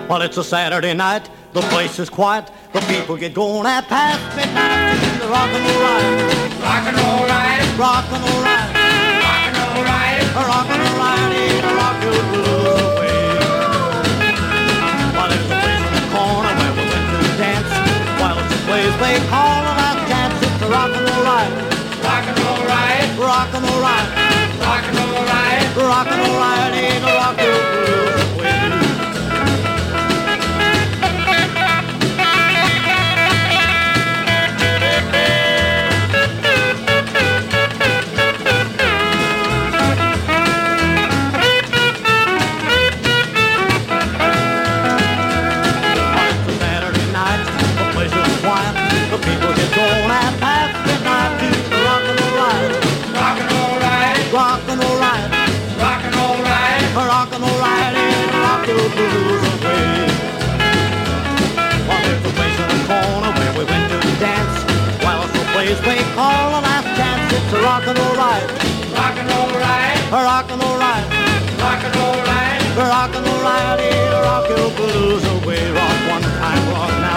Well, it's a Saturday night, the place is quiet, the people get going at past midnight to the rock and roll ride. Rock and roll ride, Rock and roll ride, rock and roll ride, rock and roll ride, rock your blues away. Well, there's a place in the corner where we went to dance. While it's a place they call a last chance, it's a rock and roll ride. rock and roll ride, Rock and roll ride, rock and roll ride. rock and roll ride, rock your blues away. The people get going at past midnight to the rock and roll ride. Rock and roll ride, Rock and roll ride, rock and roll ride, rock and roll ride, rock your blues away. Well, there's a place in the corner where we went to dance. Well, it's a place they call a last chance. It's a rock and roll ride. rock and roll ride, Rock and roll ride, rock and roll ride. rock and roll ride, rock your blues away. Rock one time, rock now.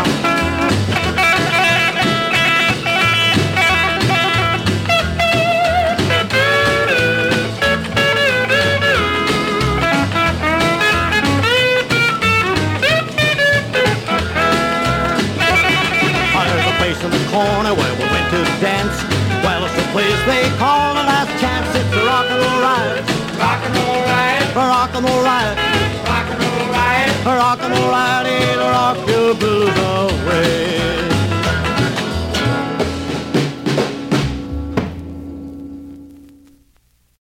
In the corner where we went to dance. Well, it's the place they call the last chance. It's a rock and roll ride. Rock and roll ride, Rock and roll ride. rock and roll ride. Rock and roll ride. Rock your blues away.